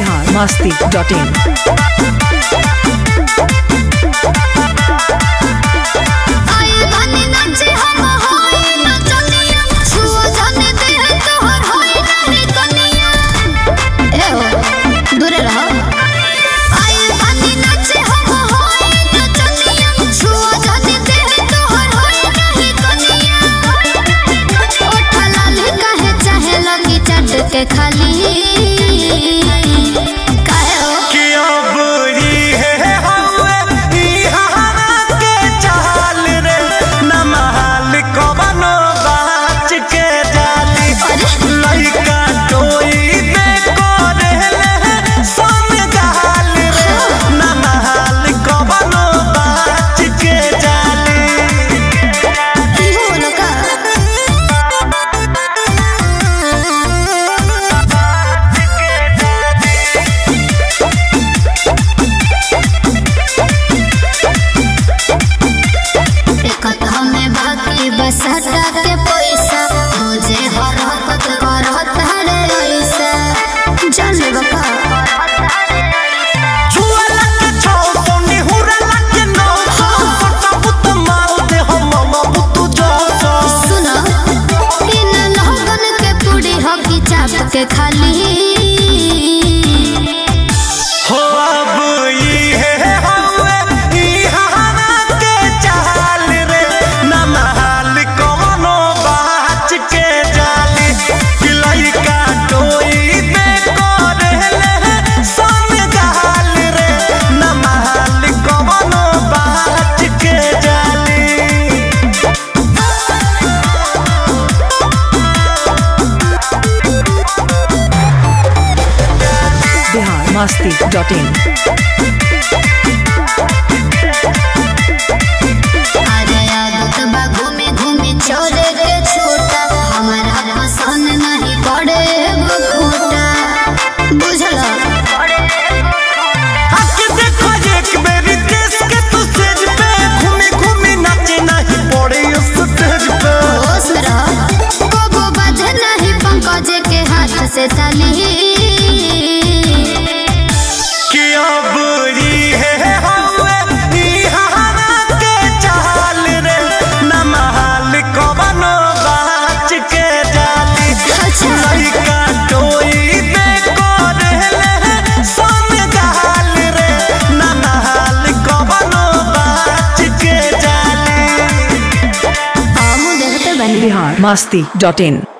biharmasti.in खाली बसता के पैसा मुझे हरकत करत रे ऐसा जान बका छुआला के छौ सोनी हुरला के नौ फटा पुत मार दे हम मामा पुत जो सुना इन लगन के पूरी हकी चाप के खाली हो अब ई है हवे ई हाना के चाल रे ना biharmasti.in अरे आदत बा घूमे घूमे छोरे के छोटा हमारा पसंद नहीं पड़े खोटा बुझला आके देखो एक मेरी देश के तू स्टेज पे घूमे घूमे नाचे नहीं पड़े उस स्टेज पे होश रहा को बाजे नहीं पंकज के हाथ से ताली biharmasti.in